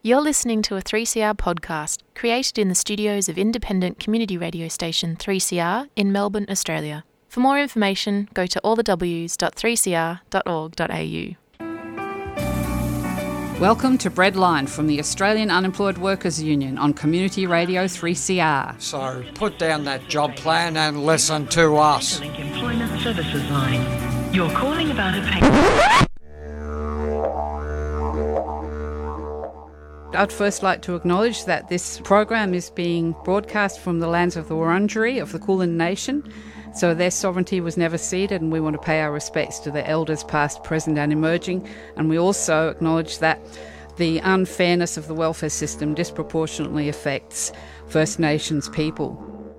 You're listening to a 3CR podcast created in the studios of independent community radio station 3CR in Melbourne, Australia. For more information, go to allthews.3cr.org.au. Welcome to Breadline from the Australian Unemployed Workers Union on Community Radio 3CR. So put down that job plan and listen to us. Employment Services Line. You're calling about a pay. I'd first like to acknowledge that this program is being broadcast from the lands of the Wurundjeri of the Kulin Nation, so their sovereignty was never ceded, and we want to pay our respects to their elders past, present and emerging. And we also acknowledge that the unfairness of the welfare system disproportionately affects First Nations people.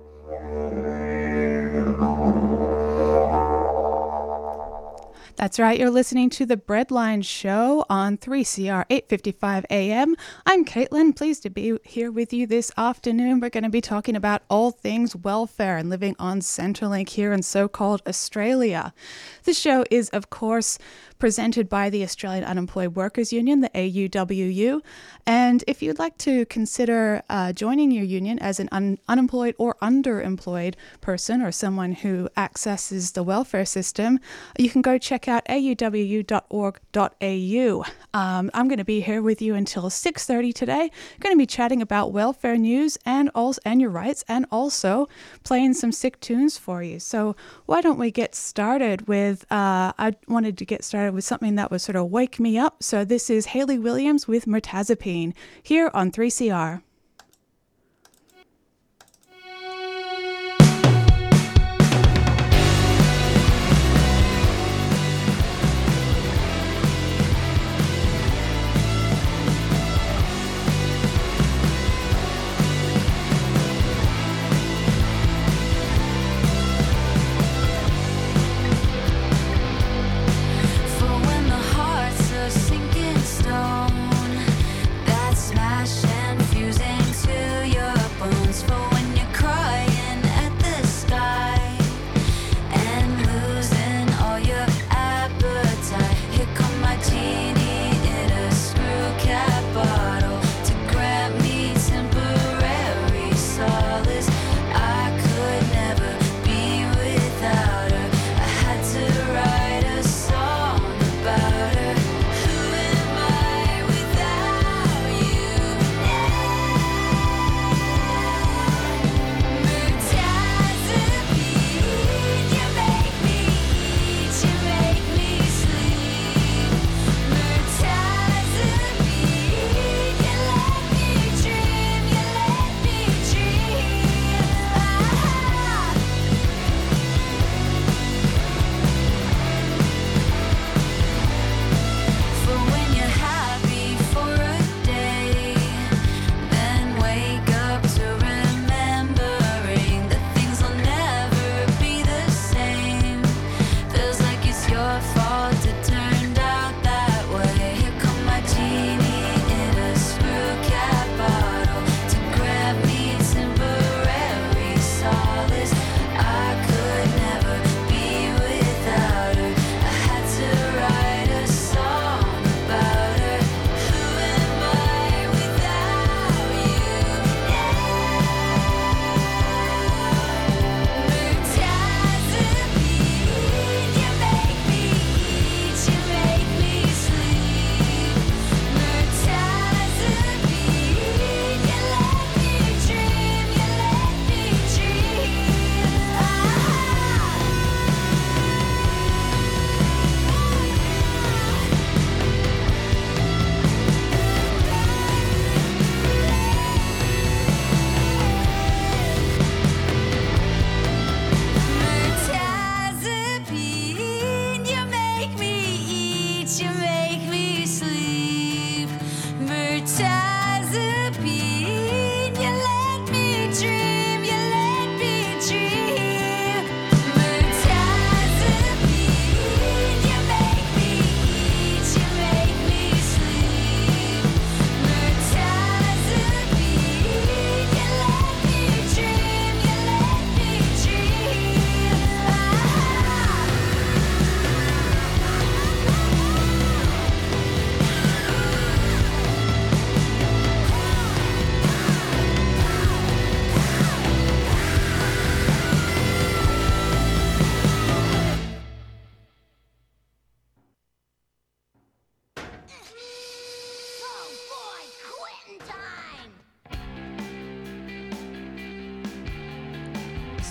That's right, you're listening to the Breadline Show on 3CR 8:55 AM. I'm Caitlin, pleased to be here with you this afternoon. We're going to be talking about all things welfare and living on Centrelink here in so-called Australia. This show is, of course, presented by the Australian Unemployed Workers Union, the AUWU. And if you'd like to consider joining your union as an unemployed or underemployed person or someone who accesses the welfare system, you can go check out auwu.org.au. I'm going to be here with you until 6:30 today. I'm going to be chatting about welfare news and your rights, and also playing some sick tunes for you. So why don't we get started with, I wanted to get started with something that would sort of wake me up. So this is Hayley Williams with Mirtazapine here on 3CR.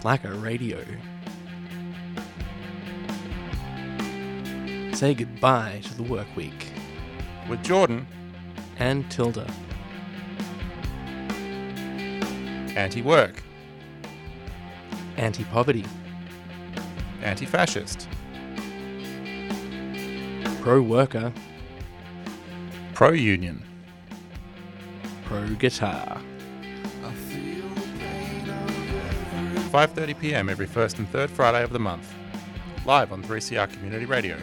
Slacker Radio. Say goodbye to the work week. With Jordan and Tilda. Anti-work. Anti-poverty. Anti-fascist. Pro-worker. Pro-union. Pro-guitar. 5:30 p.m. every first and third Friday of the month. Live on 3CR Community Radio.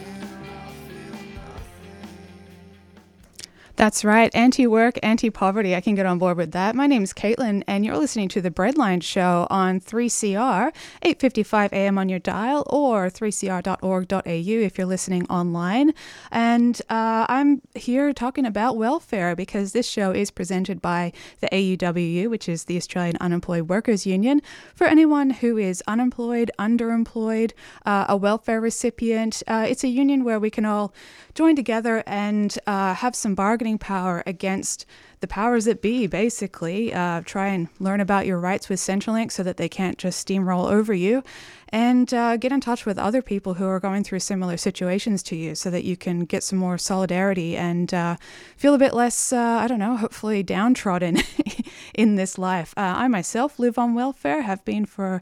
That's right. Anti-work, anti-poverty. I can get on board with that. My name's Caitlin, and you're listening to The Breadline Show on 3CR, 8:55 a.m. on your dial, or 3cr.org.au if you're listening online. And I'm here talking about welfare because this show is presented by the AUWU, which is the Australian Unemployed Workers Union. For anyone who is unemployed, underemployed, a welfare recipient, it's a union where we can all join together and have some bargaining power against the powers that be, basically. Try and learn about your rights with Centrelink so that they can't just steamroll over you, and get in touch with other people who are going through similar situations to you so that you can get some more solidarity and feel a bit less, hopefully downtrodden in this life. I myself live on welfare, have been for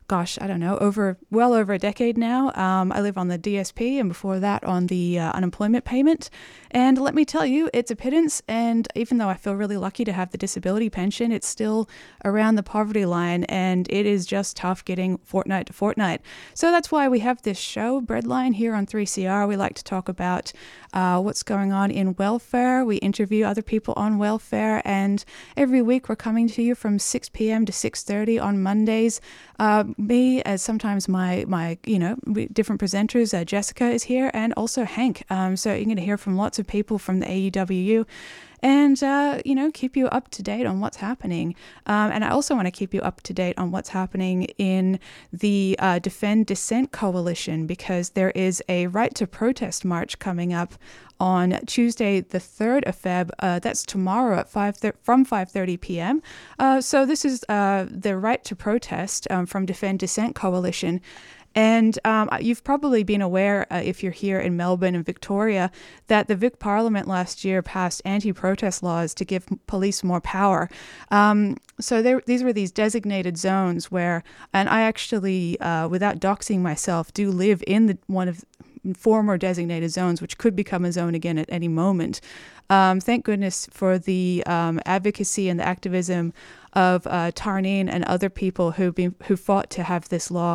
well over a decade now. I live on the DSP, and before that on the unemployment payment. And let me tell you, it's a pittance. And even though I feel really lucky to have the disability pension, it's still around the poverty line, and it is just tough getting fortnight to fortnight. So that's why we have this show, Breadline, here on 3CR. We like to talk about what's going on in welfare. We interview other people on welfare, and every week we're coming to you from 6 p.m. to 6:30 on Mondays. Me, as sometimes my different presenters, Jessica is here, and also Hank. So you're going to hear from lots of people from the AUWU, and keep you up to date on what's happening. And I also want to keep you up to date on what's happening in the Defend Dissent Coalition, because there is a Right to Protest march coming up on Tuesday, the 3rd of Feb. That's tomorrow at from 5:30 p.m. So this is the Right to Protest from Defend Dissent Coalition. And you've probably been aware, if you're here in Melbourne and Victoria, that the Vic Parliament last year passed anti-protest laws to give police more power. So these were these designated zones where, and I actually, without doxing myself, do live in one of former designated zones, which could become a zone again at any moment. Thank goodness for the advocacy and the activism of Tarneen and other people who fought to have this law,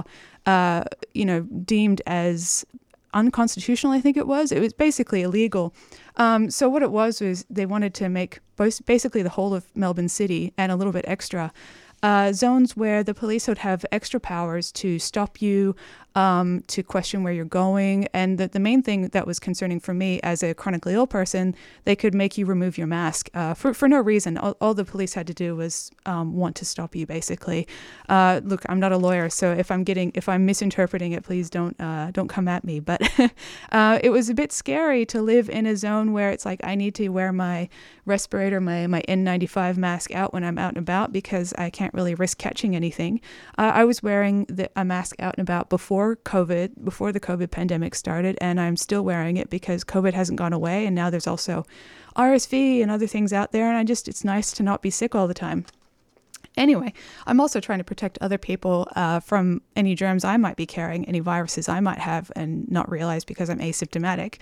deemed as unconstitutional. I think it was basically illegal. So what it was they wanted to make basically the whole of Melbourne City and a little bit extra zones where the police would have extra powers to stop you, to question where you're going. And the main thing that was concerning for me as a chronically ill person, they could make you remove your mask for no reason. All the police had to do was want to stop you, basically. Look, I'm not a lawyer, so if I'm misinterpreting it, please don't come at me. But it was a bit scary to live in a zone where it's like I need to wear my respirator, my N95 mask out when I'm out and about because I can't really risk catching anything. I was wearing a mask out and about before the COVID pandemic started, and I'm still wearing it because COVID hasn't gone away, and now there's also RSV and other things out there, and it's nice to not be sick all the time. Anyway, I'm also trying to protect other people from any germs I might be carrying, any viruses I might have and not realize because I'm asymptomatic.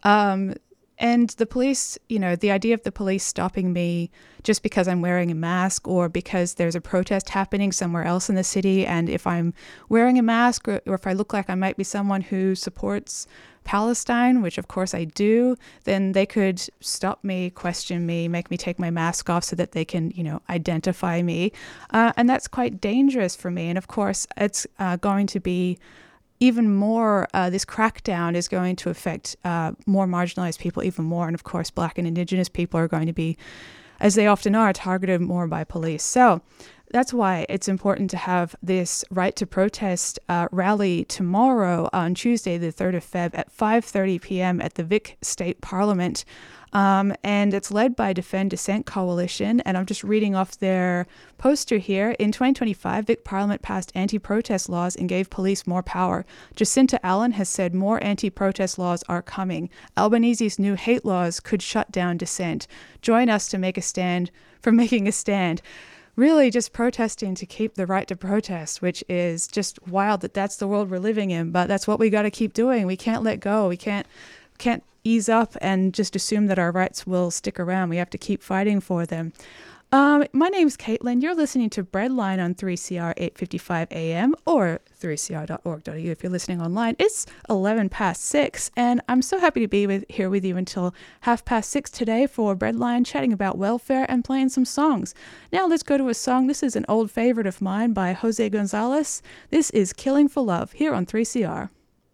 And the police, the idea of the police stopping me just because I'm wearing a mask or because there's a protest happening somewhere else in the city, and if I'm wearing a mask or if I look like I might be someone who supports Palestine, which of course I do, then they could stop me, question me, make me take my mask off so that they can, identify me. And that's quite dangerous for me. And of course, it's going to be even more, this crackdown is going to affect more marginalized people even more. And of course, Black and Indigenous people are going to be, as they often are, targeted more by police. So That's why it's important to have this right to protest rally tomorrow on Tuesday, the 3rd of Feb at 5:30 p.m. at the Vic State Parliament. And it's led by Defend Dissent Coalition. And I'm just reading off their poster here. In 2025, Vic Parliament passed anti-protest laws and gave police more power. Jacinta Allen has said more anti-protest laws are coming. Albanese's new hate laws could shut down dissent. Join us to make a stand for making a stand. Really just protesting to keep the right to protest, which is just wild that that's the world we're living in. But that's what we got to keep doing. We can't let go. We can't ease up and just assume that our rights will stick around. We have to keep fighting for them. My name's Caitlin. You're listening to Breadline on 3CR 8:55 a.m. or 3cr.org.au if you're listening online. It's 6:11, and I'm so happy to be here with you until 6:30 today for Breadline, chatting about welfare and playing some songs. Now let's go to a song. This is an old favorite of mine by Jose Gonzalez. This is Killing for Love here on 3CR.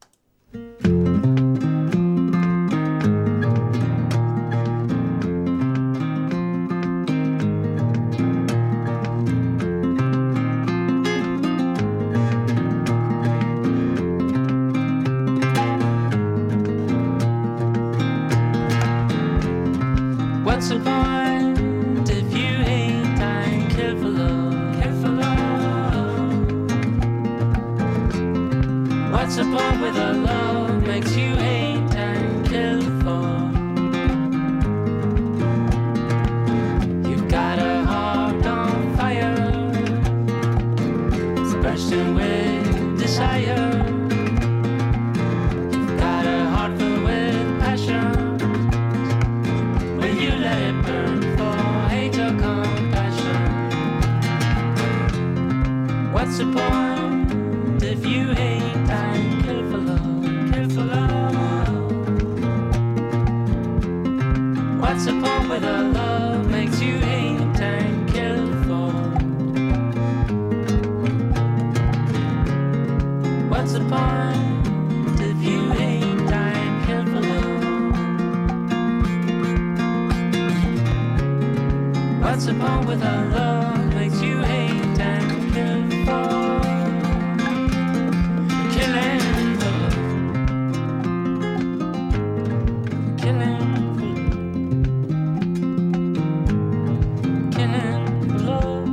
What's the point if you hate and kill for love? Kill for love. What's the point with a love makes you hate and kill for? You've got a heart on fire, it's bursting with desire. You've got a heart filled with passion. You let it burn for hate or compassion. What's the point if you hate and kill for love? Kill for love. What's the point with a love makes you hate and kill for? What's the point if you hate and kill for love? What's the point with a love makes you hate and kill for? Killing for love. Killing for love. Killing for love.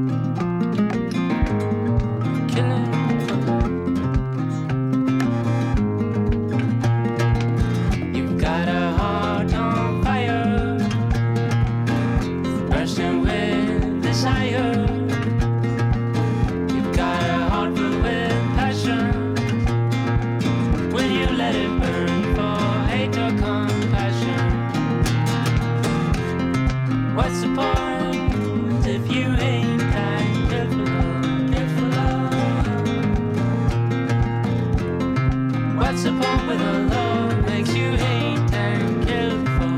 Killing for love. You've got a heart on fire, bursting with desire. You've got a heart filled with passion. Will you let it burn for hate or compassion? What's the point if you hate and kill for love? Kill for love. What's the point with a love makes you hate and kill for?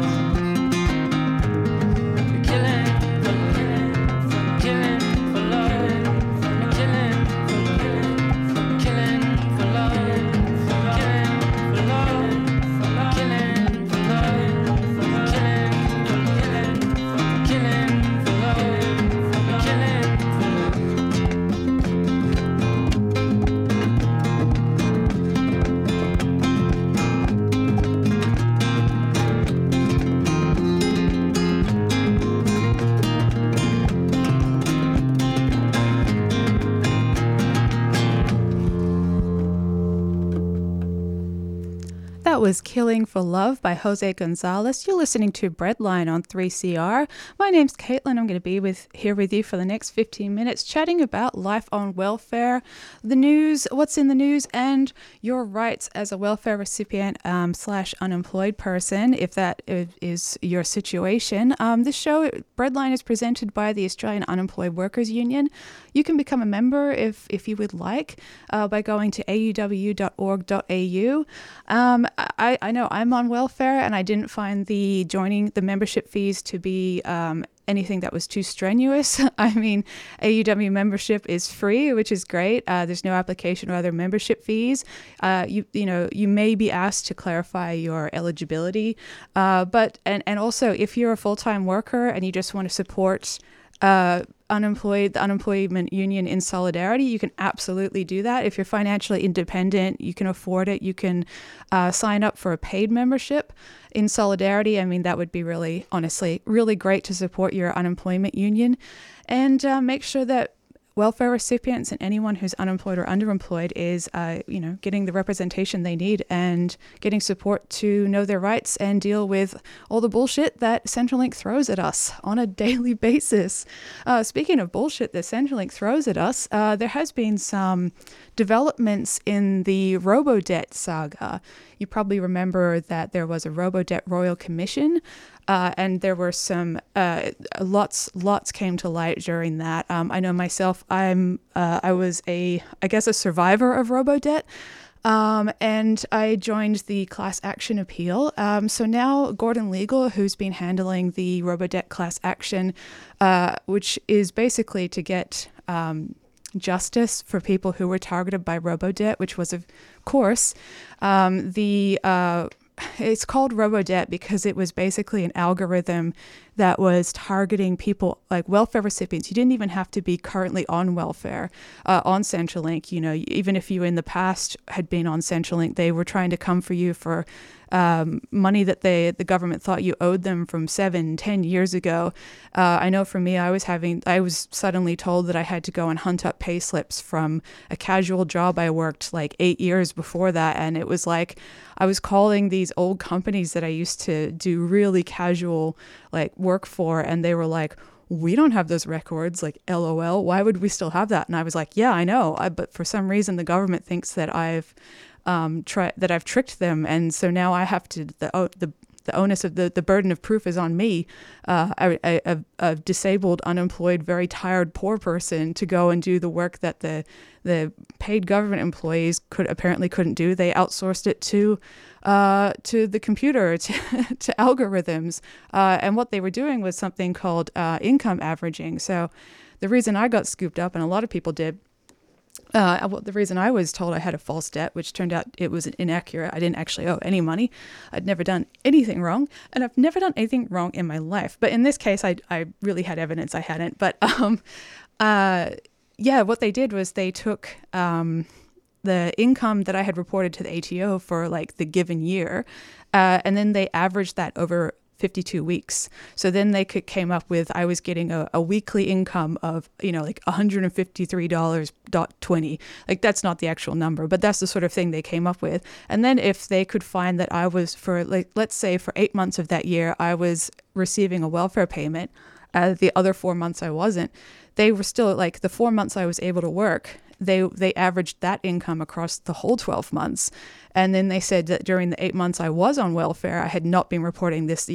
That was Killing for Love by Jose Gonzalez. You're listening to Breadline on 3CR. My name's Caitlin. I'm going to be here with you for the next 15 minutes, chatting about life on welfare, the news, what's in the news, and your rights as a welfare recipient / unemployed person, if that is your situation. This show, Breadline, is presented by the Australian Unemployed Workers Union. You can become a member if you would like by going to auw.org.au. I know I'm on welfare, and I didn't find the membership fees to be anything that was too strenuous. I mean, AUW membership is free, which is great. There's no application or other membership fees. You may be asked to clarify your eligibility, but also if you're a full-time worker and you just want to support the unemployment union in solidarity, you can absolutely do that. If you're financially independent, you can afford it, you can sign up for a paid membership in solidarity. I mean, that would be really, honestly, really great to support your unemployment union, and make sure that welfare recipients and anyone who's unemployed or underemployed is, getting the representation they need and getting support to know their rights and deal with all the bullshit that Centrelink throws at us on a daily basis. Speaking of bullshit that Centrelink throws at us, there has been some developments in the Robodebt saga. You probably remember that there was a Robodebt Royal Commission, and there were some lots came to light during that. I know myself, I was a survivor of Robodebt. And I joined the class action appeal. So now Gordon Legal, who's been handling the Robodebt class action, which is basically to get justice for people who were targeted by Robodebt, which was, of course, it's called Robodebt because it was basically an algorithm that was targeting people like welfare recipients. You didn't even have to be currently on welfare on Centrelink. You know, even if you in the past had been on Centrelink, they were trying to come for you for money that the government thought you owed them from 7-10 years ago. I know for me, I was suddenly told that I had to go and hunt up pay slips from a casual job I worked like 8 years before that. And it was like, I was calling these old companies that I used to do really casual like work for, and they were like, we don't have those records, like LOL, why would we still have that? And I was like, yeah, I know, but for some reason the government thinks that I've tricked them, and so now I have to, the onus of the burden of proof is on me, a disabled, unemployed, very tired, poor person, to go and do the work that the paid government employees couldn't do. They outsourced it to the computer, to algorithms, and what they were doing was something called income averaging. So the reason I got scooped up, and a lot of people did, the reason I was told I had a false debt, which turned out it was inaccurate. I didn't actually owe any money. I'd never done anything wrong, and I've never done anything wrong in my life. But in this case, I really had evidence I hadn't. But what they did was they took the income that I had reported to the ATO for like the given year, and then they averaged that over 52 weeks. So then they came up with, I was getting a weekly income of, like $153.20. Like, that's not the actual number, but that's the sort of thing they came up with. And then if they could find that I was, for like, let's say for 8 months of that year, I was receiving a welfare payment, the other 4 months I wasn't, they were still like, the 4 months I was able to work, they averaged that income across the whole 12 months. And then they said that during the 8 months I was on welfare, I had not been reporting this,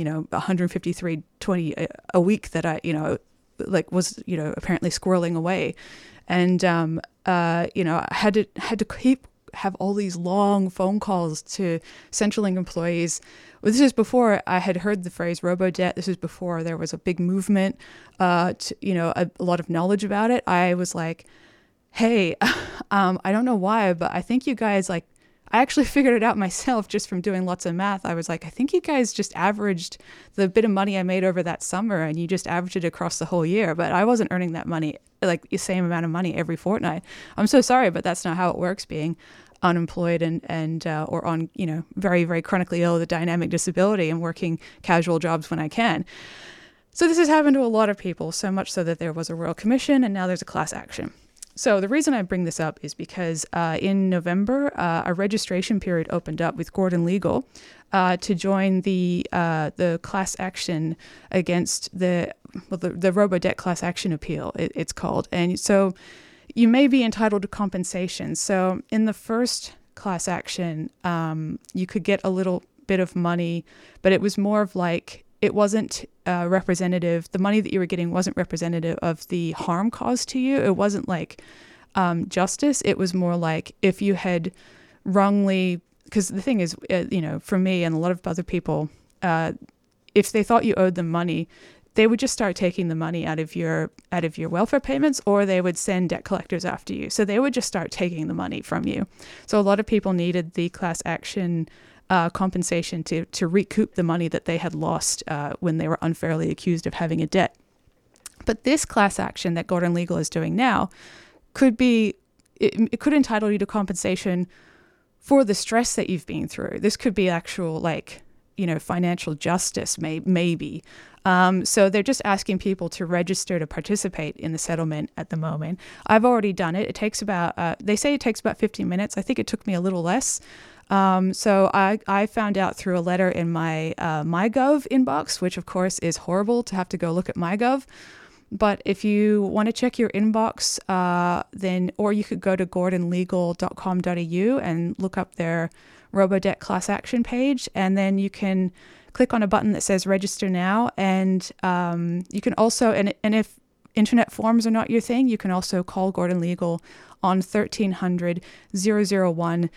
$153.20 a week that I, was, apparently squirreling away. And, I had to have all these long phone calls to Centrelink employees. Well, this is before I had heard the phrase Robodebt. This is before there was a big movement, a lot of knowledge about it. I was like, hey, I don't know why, but I think you guys, I actually figured it out myself just from doing lots of math. I was like, I think you guys just averaged the bit of money I made over that summer, and you just averaged it across the whole year. But I wasn't earning that money, like the same amount of money every fortnight. I'm so sorry, but that's not how it works, being unemployed and or on, very, very chronically ill with a dynamic disability and working casual jobs when I can. So this has happened to a lot of people, so much so that there was a Royal Commission, and now there's a class action. So the reason I bring this up is because in November, a registration period opened up with Gordon Legal to join the class action against the Robodebt class action appeal, it's called. And so you may be entitled to compensation. So in the first class action, you could get a little bit of money, but it was more of like, it wasn't representative. The money that you were getting wasn't representative of the harm caused to you. It wasn't like justice. It was more like if you had wrongly, because the thing is, for me and a lot of other people, if they thought you owed them money, they would just start taking the money out of your welfare payments, or they would send debt collectors after you. So they would just start taking the money from you. So a lot of people needed the class action compensation to recoup the money that they had lost when they were unfairly accused of having a debt. But this class action that Gordon Legal is doing now could be, it could entitle you to compensation for the stress that you've been through. This could be actual, like, you know, financial justice, maybe. So they're just asking people to register to participate in the settlement at the moment. I've already done it. It takes about, they say it takes about 15 minutes. I think it took me a little less. So I found out through a letter in my MyGov inbox, which of course is horrible to have to go look at MyGov. But if you want to check your inbox, or you could go to gordonlegal.com.au and look up their Robodebt class action page, and then you can click on a button that says register now. And you can also, and if internet forms are not your thing, you can also call Gordon Legal on 1300 001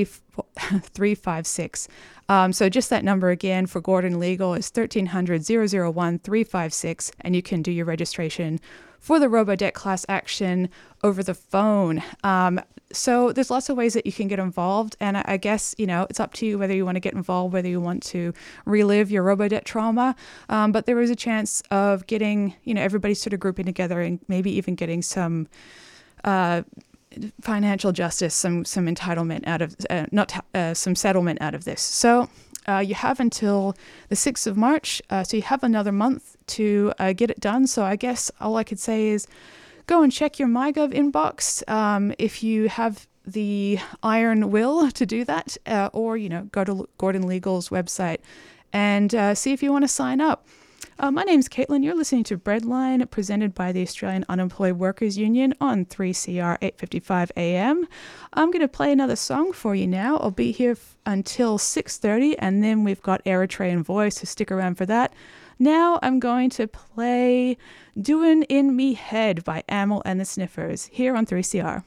356. So just that number again for Gordon Legal is 1300 001 356, and you can do your registration for the Robodebt class action over the phone. So there's lots of ways that you can get involved, and I guess, you know, it's up to you whether you want to get involved, whether you want to relive your Robodebt trauma. But there is a chance of getting, you know, everybody sort of grouping together and maybe even getting some financial justice, some entitlement out of, some settlement out of this. So you have until the 6th of March, so you have another month to get it done. So I guess all I could say is go and check your MyGov inbox if you have the iron will to do that, or, you know, go to Gordon Legal's website and see if you want to sign up. My name's Caitlin. You're listening to Breadline, presented by the Australian Unemployed Workers Union on 3CR 855 AM. I'm going to play another song for you now. I'll be here until 6:30, and then we've got Eritrean Voice, so stick around for that. Now I'm going to play Doin' In Me Head by Amyl and the Sniffers here on 3CR.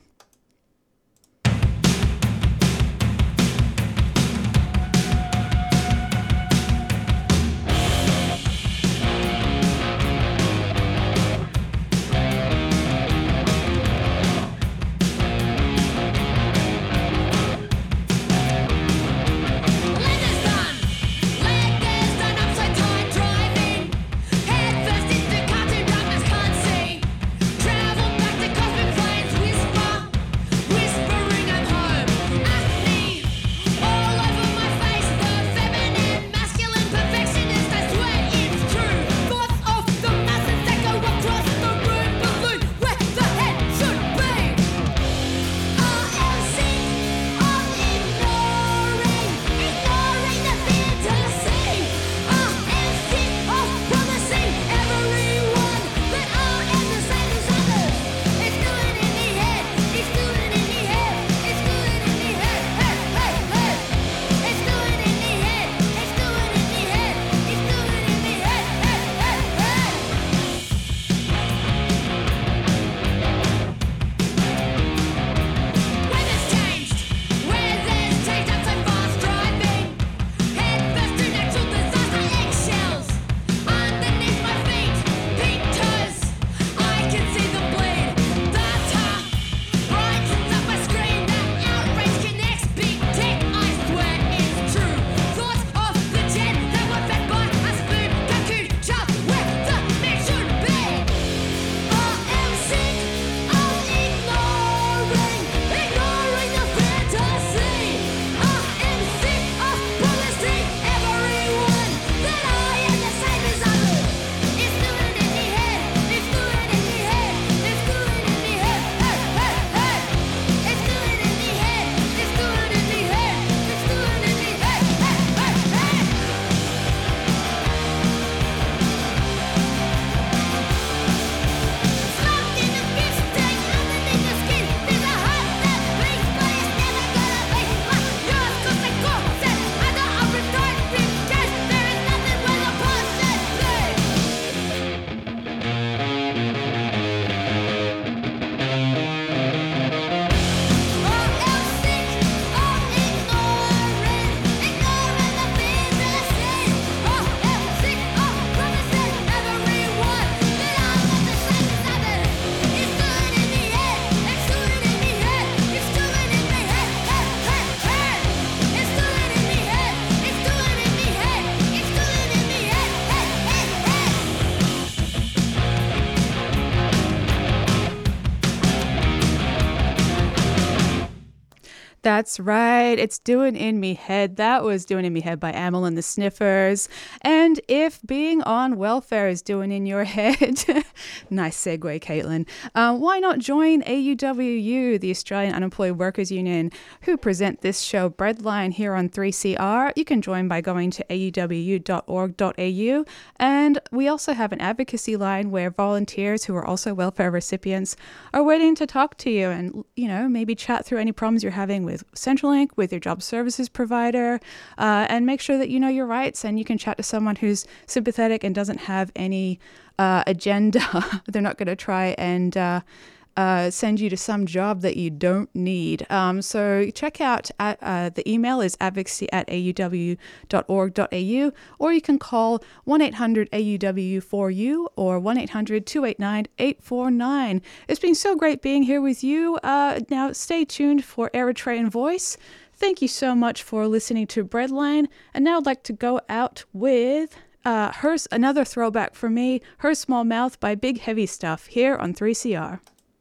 Travel back to cosmic planes, whisper That's right. It's Doing In Me Head. That was Doing In Me Head by Amyl and the Sniffers. And if being on welfare is doing in your head, nice segue, Caitlin, why not join AUWU, the Australian Unemployed Workers Union, who present this show Breadline here on 3CR. You can join by going to auwu.org.au. And we also have an advocacy line where volunteers who are also welfare recipients are waiting to talk to you and, maybe chat through any problems you're having with Centrelink, with your job services provider, and make sure that you know your rights and you can chat to someone who's sympathetic and doesn't have any agenda. They're not going to try and send you to some job that you don't need. So check out, the email is advocacy@auw.org.au, or you can call 1-800-AUW4U or 1-800-289-849. It's been so great being here with you. Now stay tuned for Eritrean Voice. Thank you so much for listening to Breadline. And now I'd like to go out with another throwback for me, Her Small Mouth by Big Heavy Stuff here on 3CR.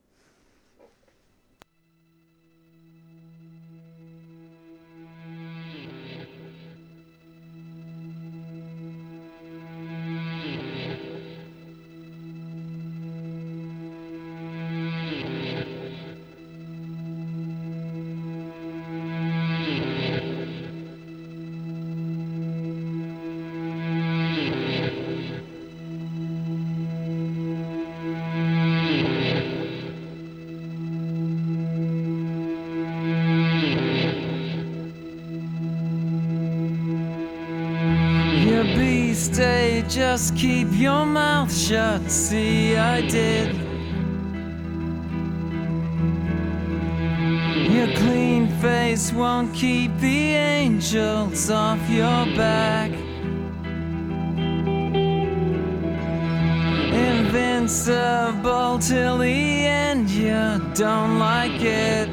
Just keep your mouth shut, see I did. Your clean face won't keep the angels off your back. Invincible till the end, you don't like it.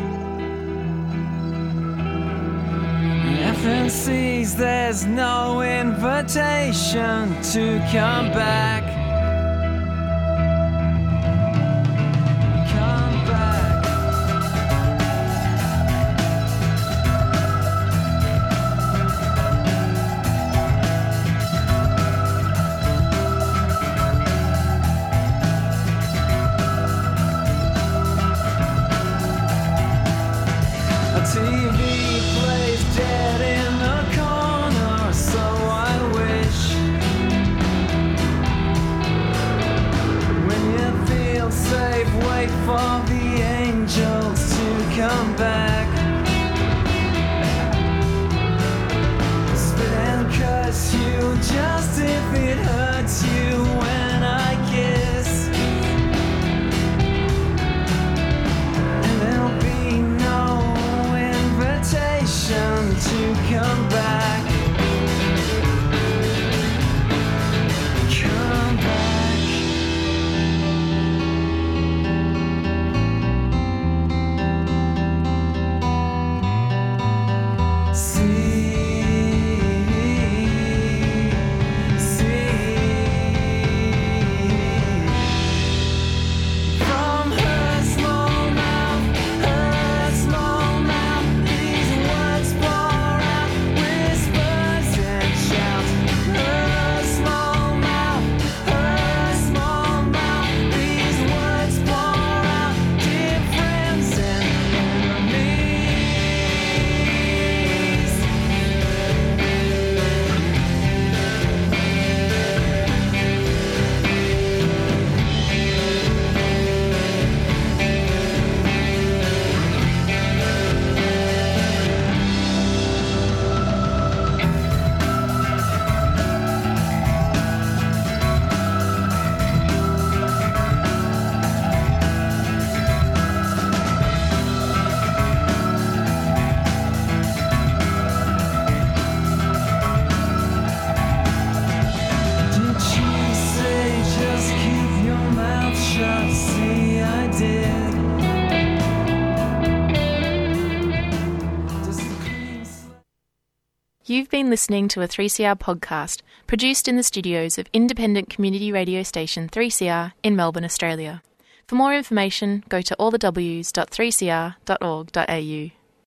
FNC's, there's no invitation to come back. Come back. A TV plays dead in the corner, so I wish. When you feel safe, wait for the angels to come back. Spit and curse you just if it hurts you when I kiss. And there'll be no invitation to come back. Come back. From her small mouth, these words pour out, whispers and shouts. Her small mouth, these words pour out, dear friends and enemies. Did she say just keep your mouth shut? See, I did. Does the clean slate You've been listening to a 3CR podcast produced in the studios of independent community radio station 3CR in Melbourne, Australia. For more information, go to allthews.3cr.org.au.